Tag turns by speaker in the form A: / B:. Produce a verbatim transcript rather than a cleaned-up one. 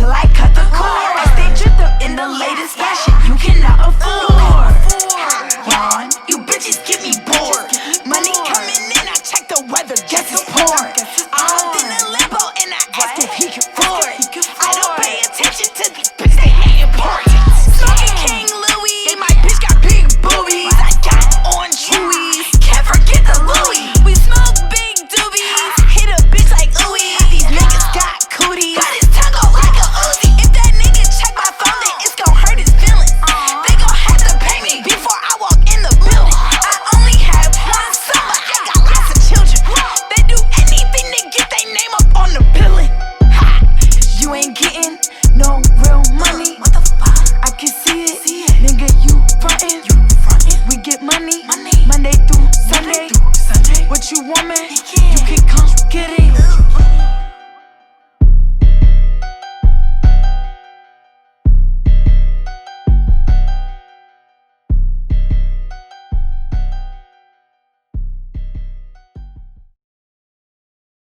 A: till I cut the cord. I stay dripped up in the latest fashion you cannot afford. Yawn, you bitches get me bored. Money coming in, I check the weather, guess it's pouring. I hopped in a limbo and I asked if he could afford it. I don't pay attention to these bitches, they ain't important. Smoking King Louis, my bitch got big boobies. I got on chewies, can't forget the Louis. We smoke big doobies, hit a bitch like ooey. These niggas got cooties, got his tongue out like a Uzi. If that nigga check my phone, then it's gon' hurt his feelings. They gon' have to pay me before I walk in the building. I only have one son, but I got lots of children. They do anything to get their name up on the billing. Ha! You ain't getting